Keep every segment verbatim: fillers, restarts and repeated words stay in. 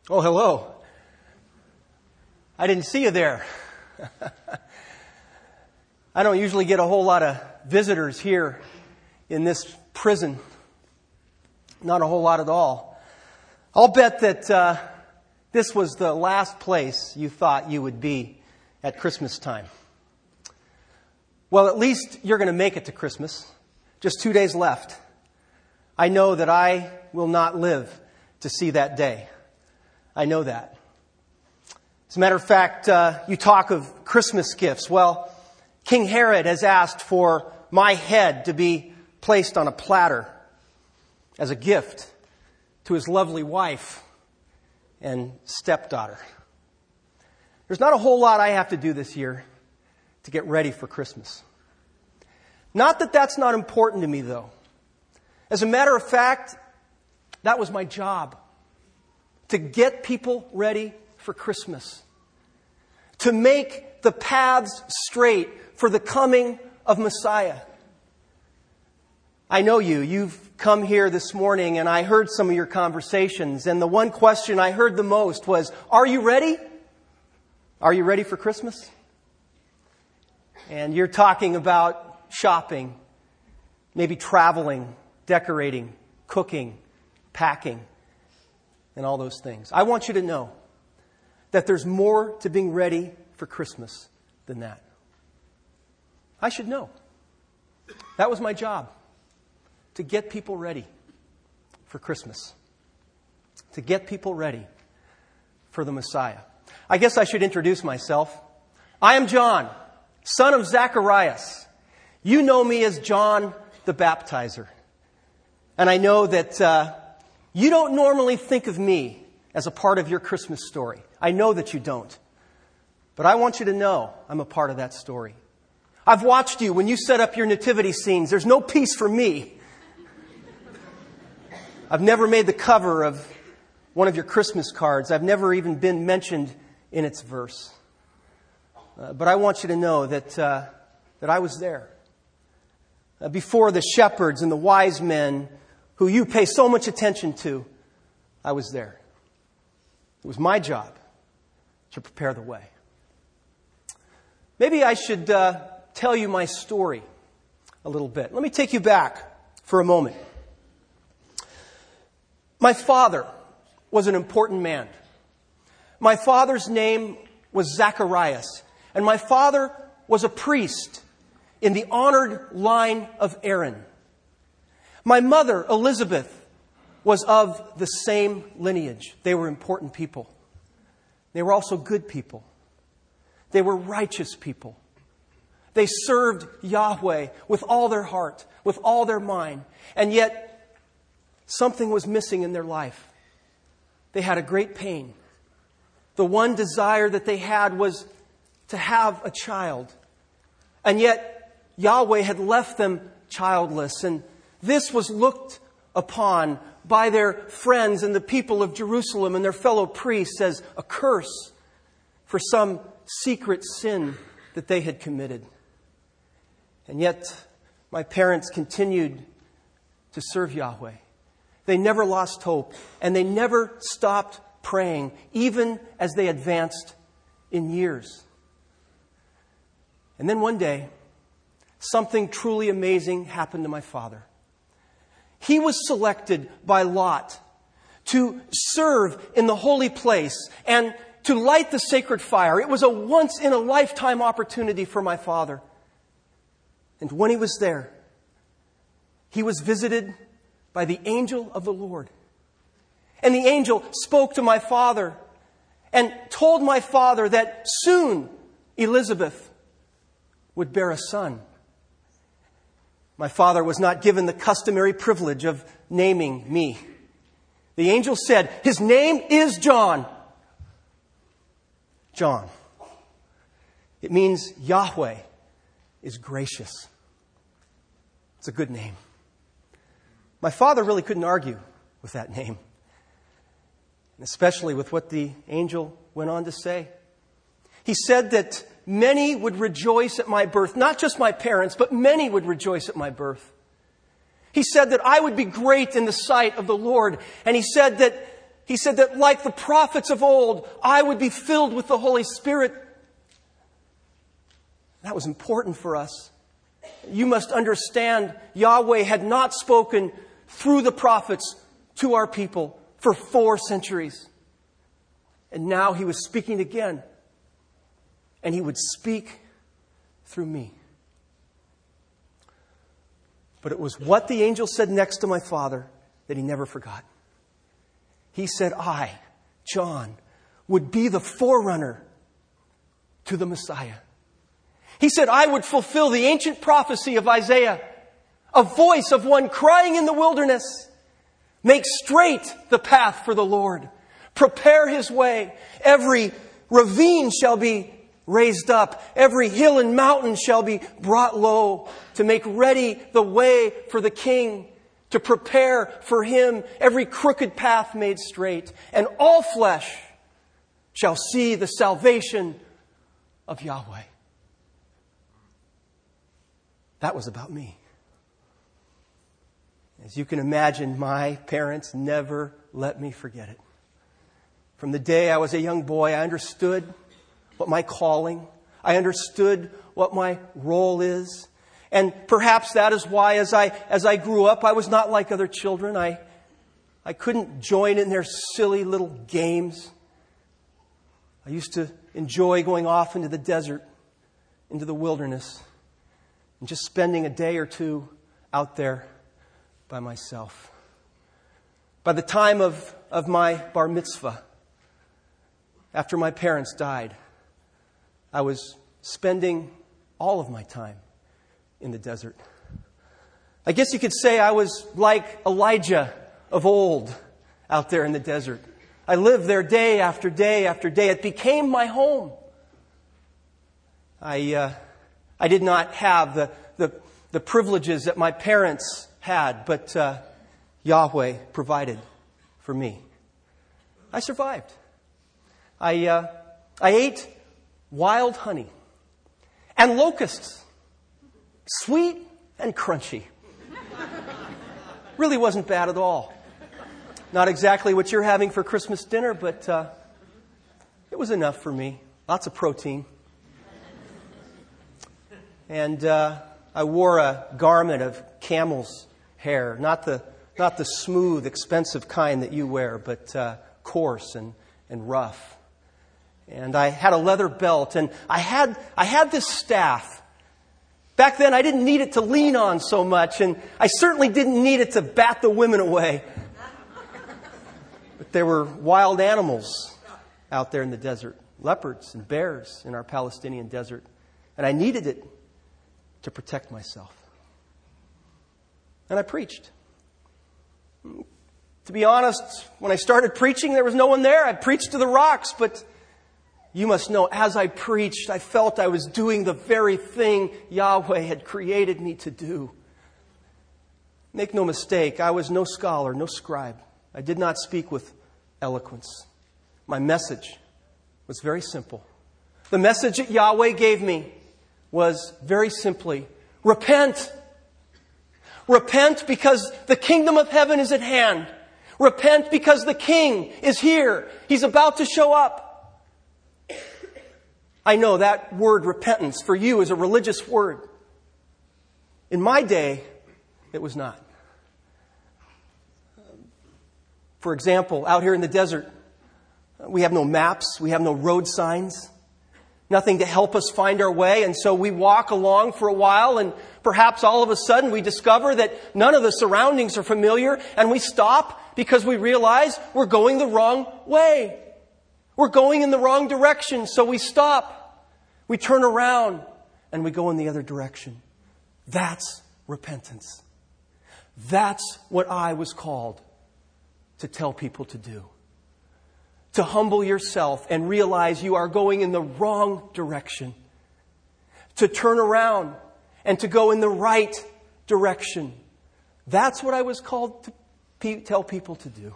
Oh, hello. I didn't see you there. I don't usually get a whole lot of visitors here in this prison. Not a whole lot at all. I'll bet that uh, this was the last place you thought you would be at Christmas time. Well, at least you're going to make it to Christmas. Just two days left. I know that I will not live to see that day. I know that. As a matter of fact, uh, you talk of Christmas gifts. Well, King Herod has asked for my head to be placed on a platter as a gift to his lovely wife and stepdaughter. There's not a whole lot I have to do this year to get ready for Christmas. Not that that's not important to me, though. As a matter of fact, that was my job. To get people ready for Christmas. To make the paths straight for the coming of Messiah. I know you. You've come here this morning and I heard some of your conversations. And the one question I heard the most was, are you ready? Are you ready for Christmas? And you're talking about shopping, maybe traveling, decorating, cooking, packing, and all those things. I want you to know that there's more to being ready for Christmas than that. I should know. That was my job. To get people ready for Christmas. To get people ready for the Messiah. I guess I should introduce myself. I am John, son of Zacharias. You know me as John the Baptizer. And I know that uh, you don't normally think of me as a part of your Christmas story. I know that you don't. But I want you to know I'm a part of that story. I've watched you when you set up your nativity scenes. There's no peace for me. I've never made the cover of one of your Christmas cards. I've never even been mentioned in its verse. Uh, but I want you to know that uh, that I was there. Uh, before the shepherds and the wise men who you pay so much attention to, I was there. It was my job to prepare the way. Maybe I should uh, tell you my story a little bit. Let me take you back for a moment. My father was an important man. My father's name was Zacharias, and my father was a priest in the honored line of Aaron. My mother, Elizabeth, was of the same lineage. They were important people. They were also good people. They were righteous people. They served Yahweh with all their heart, with all their mind. And yet, something was missing in their life. They had a great pain. The one desire that they had was to have a child. And yet, Yahweh had left them childless. And this was looked upon by their friends and the people of Jerusalem and their fellow priests as a curse for some secret sin that they had committed. And yet, my parents continued to serve Yahweh. They never lost hope, and they never stopped praying, even as they advanced in years. And then one day, something truly amazing happened to my father. He was selected by Lot to serve in the holy place and to light the sacred fire. It was a once-in-a-lifetime opportunity for my father. And when he was there, he was visited by the angel of the Lord. And the angel spoke to my father and told my father that soon Elizabeth would bear a son. My father was not given the customary privilege of naming me. The angel said, his name is John. John. It means Yahweh is gracious. It's a good name. My father really couldn't argue with that name, especially with what the angel went on to say. He said that many would rejoice at my birth, not just my parents, but many would rejoice at my birth. He said that I would be great in the sight of the Lord, and he said that He said that like the prophets of old, I would be filled with the Holy Spirit. That was important for us. You must understand, Yahweh had not spoken through the prophets to our people for four centuries. And now He was speaking again. And He would speak through me. But it was what the angel said next to my father that he never forgot. He said, I, John, would be the forerunner to the Messiah. He said, I would fulfill the ancient prophecy of Isaiah, a voice of one crying in the wilderness, make straight the path for the Lord. Prepare His way. Every ravine shall be raised up. Every hill and mountain shall be brought low, to make ready the way for the King, to prepare for Him every crooked path made straight. And all flesh shall see the salvation of Yahweh. That was about me. As you can imagine, my parents never let me forget it. From the day I was a young boy, I understood what my calling, I understood what my role is. And perhaps that is why as I as I grew up, I was not like other children. I, I couldn't join in their silly little games. I used to enjoy going off into the desert, into the wilderness, and just spending a day or two out there by myself. By the time of, of my bar mitzvah, after my parents died, I was spending all of my time in the desert. I guess you could say I was like Elijah of old out there in the desert. I lived there day after day after day. It became my home. I uh, I did not have the, the, the privileges that my parents had, but uh, Yahweh provided for me. I survived. I uh, I ate wild honey and locusts, sweet and crunchy. Really wasn't bad at all. Not exactly what you're having for Christmas dinner, but uh, it was enough for me. Lots of protein. And uh, I wore a garment of camel's hair, not the not the smooth, expensive kind that you wear, but uh, coarse and, and rough. And I had a leather belt, and I had I had this staff. Back then, I didn't need it to lean on so much, and I certainly didn't need it to bat the women away. But there were wild animals out there in the desert, leopards and bears in our Palestinian desert, and I needed it to protect myself. And I preached. To be honest, when I started preaching, there was no one there. I preached to the rocks, but you must know, as I preached, I felt I was doing the very thing Yahweh had created me to do. Make no mistake, I was no scholar, no scribe. I did not speak with eloquence. My message was very simple. The message that Yahweh gave me was very simply, repent. Repent because the kingdom of heaven is at hand. Repent because the King is here. He's about to show up. I know that word repentance for you is a religious word. In my day, it was not. For example, out here in the desert, we have no maps, we have no road signs, nothing to help us find our way. And so we walk along for a while, and perhaps all of a sudden we discover that none of the surroundings are familiar, and we stop because we realize we're going the wrong way. We're going in the wrong direction, so we stop. We turn around and we go in the other direction. That's repentance. That's what I was called to tell people to do. To humble yourself and realize you are going in the wrong direction. To turn around and to go in the right direction. That's what I was called to pe- tell people to do.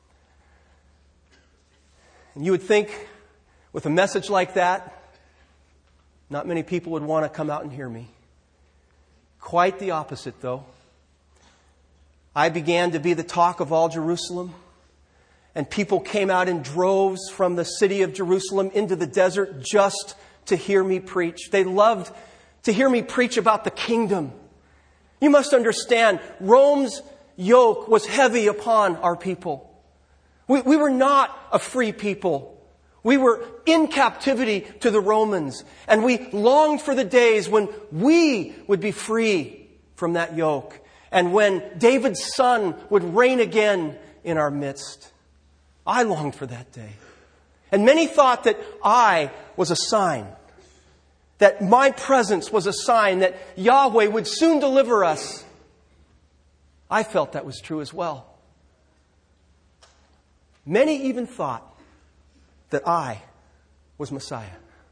And you would think with a message like that, not many people would want to come out and hear me. Quite the opposite, though. I began to be the talk of all Jerusalem. And people came out in droves from the city of Jerusalem into the desert just to hear me preach. They loved to hear me preach about the kingdom. You must understand, Rome's yoke was heavy upon our people. We, we were not a free people. We were in captivity to the Romans. And we longed for the days when we would be free from that yoke. And when David's son would reign again in our midst. I longed for that day. And many thought that I was a sign. That my presence was a sign that Yahweh would soon deliver us. I felt that was true as well. Many even thought that I was Messiah.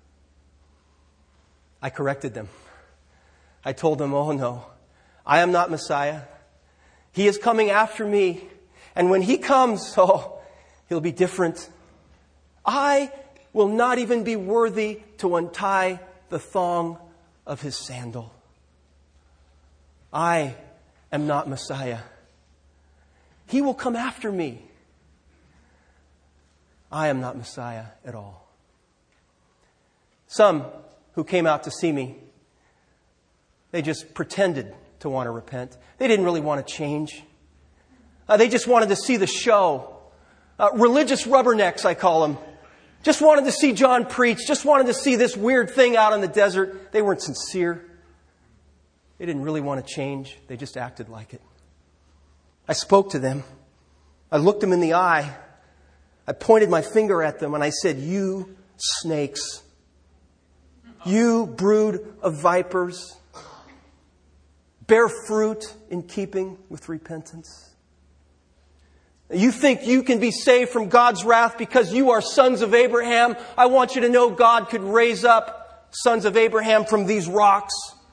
I corrected them. I told them, oh no, I am not Messiah. He is coming after me. And when He comes, oh, He'll be different. I will not even be worthy to untie the thong of His sandal. I am not Messiah. He will come after me. I am not Messiah at all. Some who came out to see me, they just pretended to want to repent. They didn't really want to change. Uh, they just wanted to see the show. Uh, religious rubbernecks, I call them. Just wanted to see John preach. Just wanted to see this weird thing out in the desert. They weren't sincere. They didn't really want to change. They just acted like it. I spoke to them. I looked them in the eye. I pointed my finger at them and I said, you snakes. You brood of vipers. Bear fruit in keeping with repentance. You think you can be saved from God's wrath because you are sons of Abraham? I want you to know God could raise up sons of Abraham from these rocks.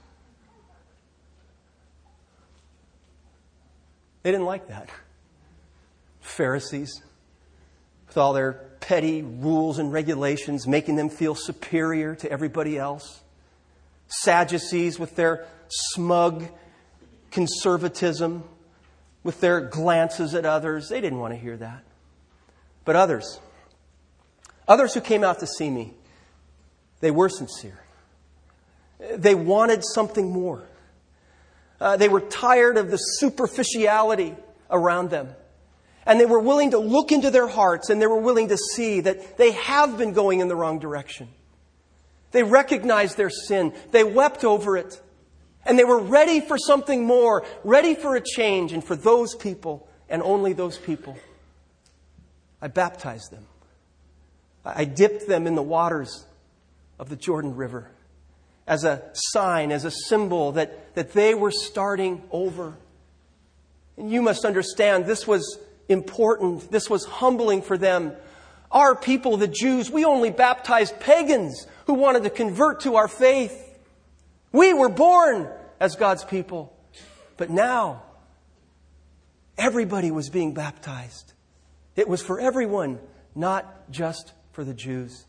They didn't like that. Pharisees, with all their petty rules and regulations, making them feel superior to everybody else. Sadducees with their smug conservatism, with their glances at others. They didn't want to hear that. But others, others who came out to see me, they were sincere. They wanted something more. Uh, they were tired of the superficiality around them. And they were willing to look into their hearts and they were willing to see that they have been going in the wrong direction. They recognized their sin. They wept over it. And they were ready for something more, ready for a change. And for those people, and only those people, I baptized them. I dipped them in the waters of the Jordan River as a sign, as a symbol that, that they were starting over. And you must understand, this was important. This was humbling for them. Our people, the Jews, we only baptized pagans who wanted to convert to our faith. We were born as God's people. But now, everybody was being baptized. It was for everyone, not just for the Jews.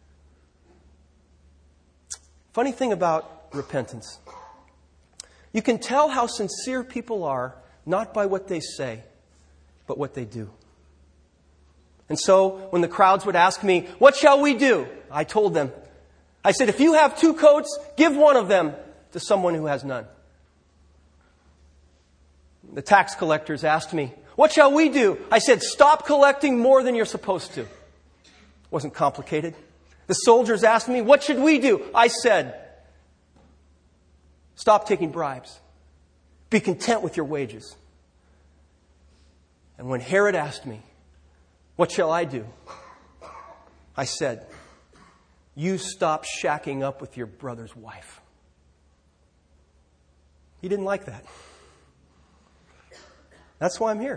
Funny thing about repentance. You can tell how sincere people are, not by what they say, but what they do. And so, when the crowds would ask me, what shall we do? I told them, I said, if you have two coats, give one of them to someone who has none. The tax collectors asked me, what shall we do? I said, stop collecting more than you're supposed to. It wasn't complicated. The soldiers asked me, what should we do? I said, stop taking bribes. Be content with your wages. And when Herod asked me, what shall I do? I said, you stop shacking up with your brother's wife. He didn't like that. That's why I'm here.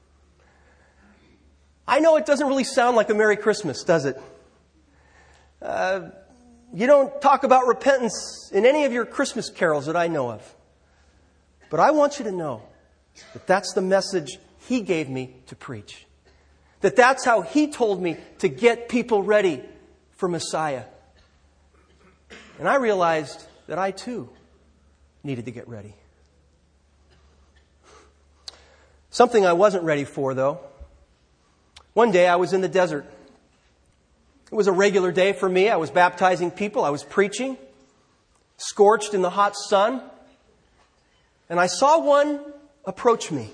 I know it doesn't really sound like a Merry Christmas, does it? Uh, you don't talk about repentance in any of your Christmas carols that I know of. But I want you to know that that's the message He gave me to preach. That that's how He told me to get people ready for Messiah. And I realized that I too needed to get ready. Something I wasn't ready for, though, One day I was in the desert. It was a regular day for me. I was baptizing people. I was preaching, scorched in the hot sun. And I saw one approach me.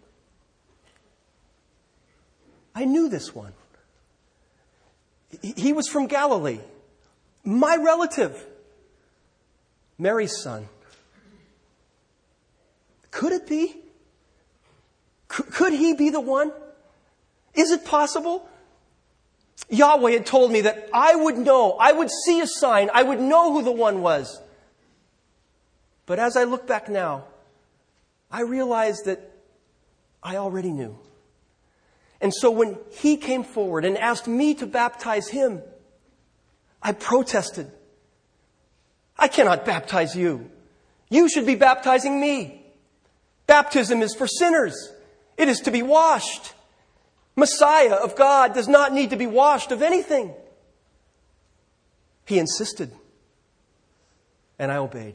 I knew this one. He was from Galilee. My relative. Mary's son. Could it be? Could he be the one? Is it possible? Yahweh had told me that I would know, I would see a sign, I would know who the one was. But as I look back now, I realized that I already knew. And so when he came forward and asked me to baptize him, I protested. I cannot baptize you. You should be baptizing me. Baptism is for sinners. It is to be washed. Messiah of God does not need to be washed of anything. He insisted. And I obeyed.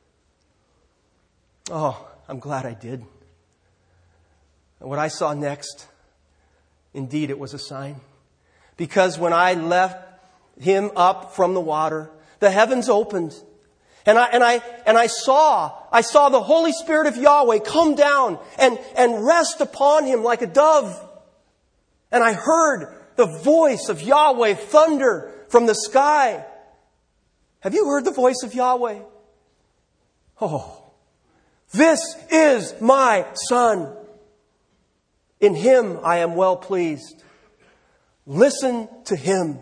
Oh, I'm glad I did. And what I saw next, indeed it was a sign. Because when I left him up from the water, the heavens opened. And I, and I, and I saw, I saw the Holy Spirit of Yahweh come down and, and rest upon him like a dove. And I heard the voice of Yahweh thunder from the sky. Have you heard the voice of Yahweh? Oh, this is my Son. In him I am well pleased. Listen to him.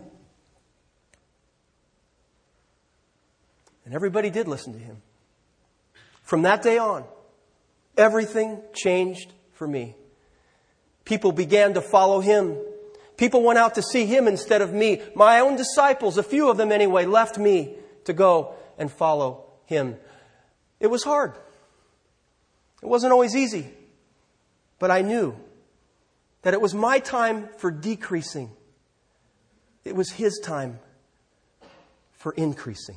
And everybody did listen to him. From that day on, everything changed for me. People began to follow him. People went out to see him instead of me. My own disciples, a few of them anyway, left me to go and follow him. It was hard. It wasn't always easy. But I knew that it was my time for decreasing. It was his time for increasing.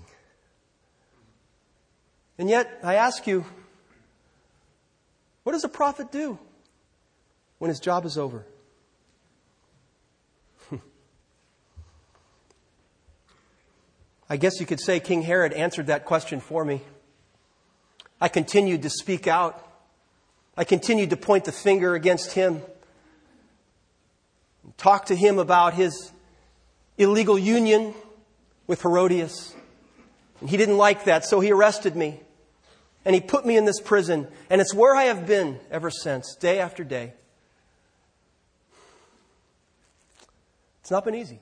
And yet, I ask you, what does a prophet do when his job is over? I guess you could say King Herod answered that question for me. I continued to speak out. I continued to point the finger against him. Talk to him about his illegal union with Herodias. And he didn't like that, so he arrested me. And he put me in this prison. And it's where I have been ever since, day after day. It's not been easy.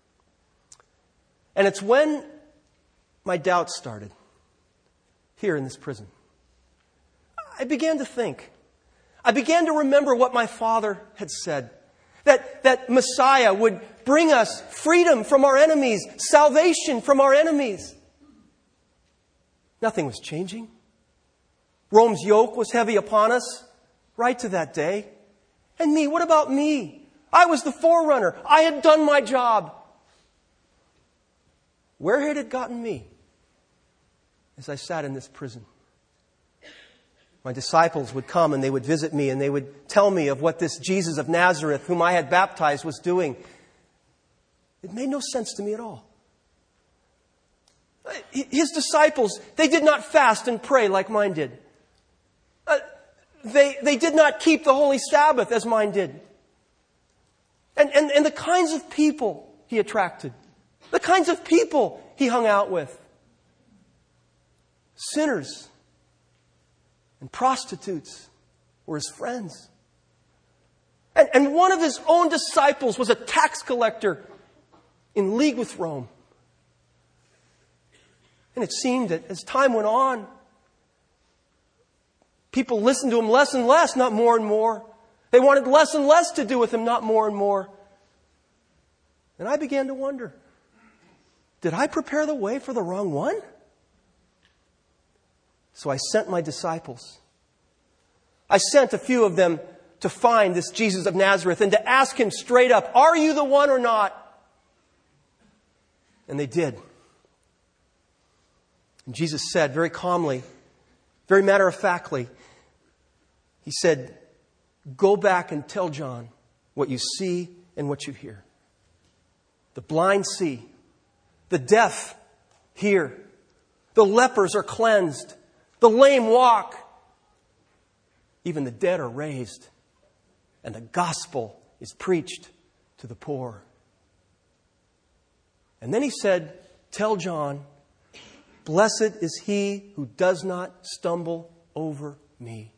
And it's when my doubts started, here in this prison. I began to think. I began to remember what my father had said. That, that Messiah would bring us freedom from our enemies, salvation from our enemies. Nothing was changing. Rome's yoke was heavy upon us right to that day. And me, what about me? I was the forerunner. I had done my job. Where had it gotten me as I sat in this prison? My disciples would come and they would visit me and they would tell me of what this Jesus of Nazareth, whom I had baptized, was doing. It made no sense to me at all. His disciples, they did not fast and pray like mine did. Uh, they, they did not keep the Holy Sabbath as mine did. And, and, and the kinds of people he attracted, the kinds of people he hung out with, sinners and prostitutes were his friends. And, and one of his own disciples was a tax collector in league with Rome. And it seemed that as time went on, people listened to him less and less, not more and more. They wanted less and less to do with him, not more and more. And I began to wonder, did I prepare the way for the wrong one? So I sent my disciples. I sent a few of them to find this Jesus of Nazareth and to ask him straight up, are you the one or not? And they did. And Jesus said very calmly, very matter-of-factly, he said, go back and tell John what you see in what you hear. The blind see. The deaf hear. The lepers are cleansed. The lame walk. Even the dead are raised. And the gospel is preached to the poor. And then he said, tell John, blessed is he who does not stumble over me.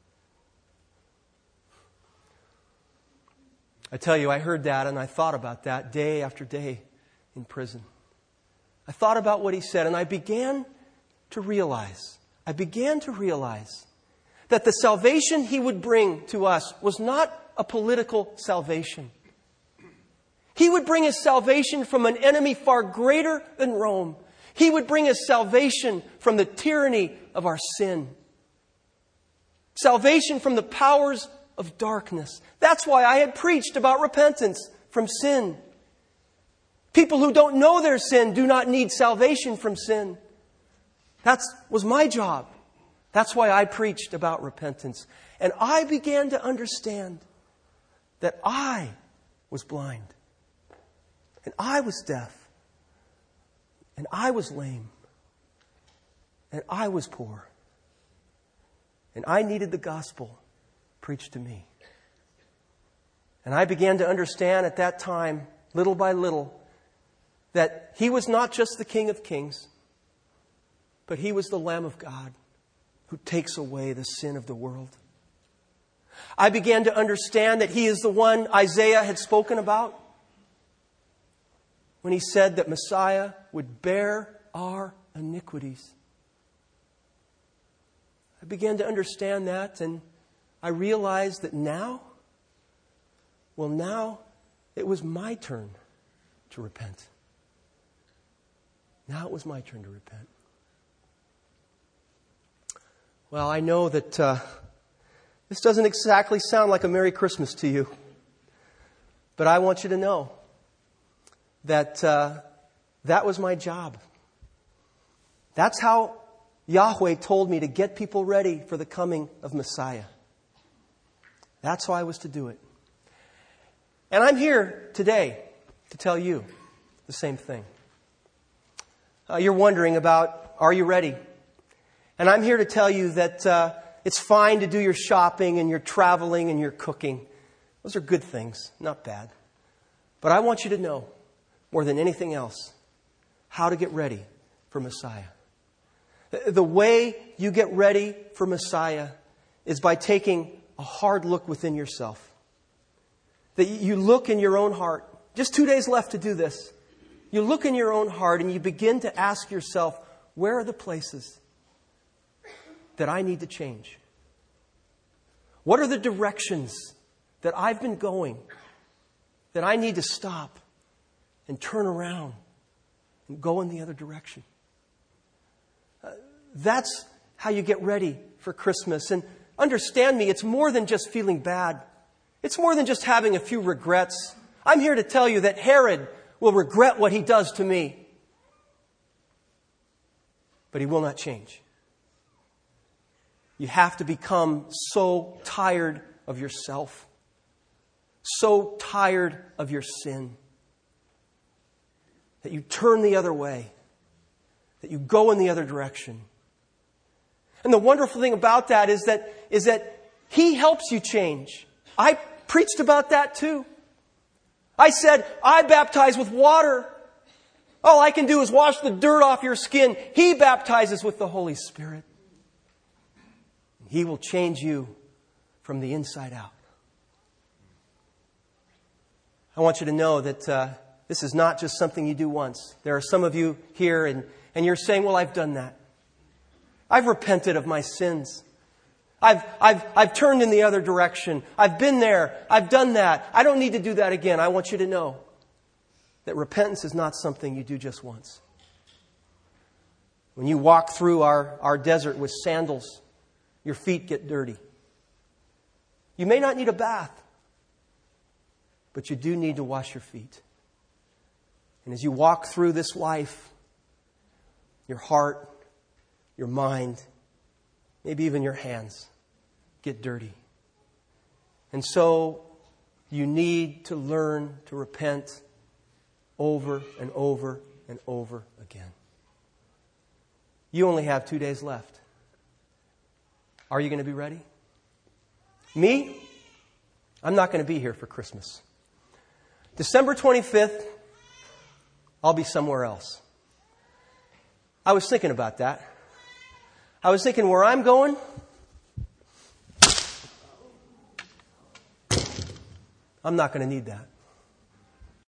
I tell you, I heard that and I thought about that day after day in prison. I thought about what he said and I began to realize, I began to realize that the salvation he would bring to us was not a political salvation. He would bring us salvation from an enemy far greater than Rome. He would bring us salvation from the tyranny of our sin. Salvation from the powers of darkness. That's why I had preached about repentance from sin. People who don't know their sin do not need salvation from sin. That was my job. That's why I preached about repentance. And I began to understand that I was blind. And I was deaf. And I was lame. And I was poor. And I needed the gospel preached to me. And I began to understand at that time, little by little, that He was not just the King of Kings, but He was the Lamb of God who takes away the sin of the world. I began to understand that He is the one Isaiah had spoken about when he said that Messiah would bear our iniquities. I began to understand that, and I realized that now, well, now it was my turn to repent. Now it was my turn to repent. Well, I know that uh, this doesn't exactly sound like a Merry Christmas to you, but I want you to know that uh, that was my job. That's how Yahweh told me to get people ready for the coming of Messiah. That's how I was to do it. And I'm here today to tell you the same thing. Uh, you're wondering about, are you ready? And I'm here to tell you that uh, it's fine to do your shopping and your traveling and your cooking. Those are good things, not bad. But I want you to know, more than anything else, how to get ready for Messiah. The way you get ready for Messiah is by taking a hard look within yourself. That you look in your own heart. Just two days left to do this. You look in your own heart and you begin to ask yourself, where are the places that I need to change? What are the directions that I've been going that I need to stop and turn around and go in the other direction? Uh, that's how you get ready for Christmas. And understand me, it's more than just feeling bad. It's more than just having a few regrets. I'm here to tell you that Herod will regret what he does to me. But he will not change. You have to become so tired of yourself, so tired of your sin, that you turn the other way, that you go in the other direction. And the wonderful thing about that is that, is that He helps you change. I preached about that too. I said, I baptize with water. All I can do is wash the dirt off your skin. He baptizes with the Holy Spirit. He will change you from the inside out. I want you to know that uh, this is not just something you do once. There are some of you here and, and you're saying, well, I've done that. I've repented of my sins. I've, I've, I've turned in the other direction. I've been there. I've done that. I don't need to do that again. I want you to know that repentance is not something you do just once. When you walk through our, our desert with sandals, your feet get dirty. You may not need a bath, but you do need to wash your feet. And as you walk through this life, your heart, your mind, maybe even your hands get dirty. And so You need to learn to repent over and over and over again. You only have two days left. Are you going to be ready? Me? I'm not going to be here for Christmas. December twenty-fifth, I'll be somewhere else. I was thinking about that. I was thinking where I'm going, I'm not going to need that.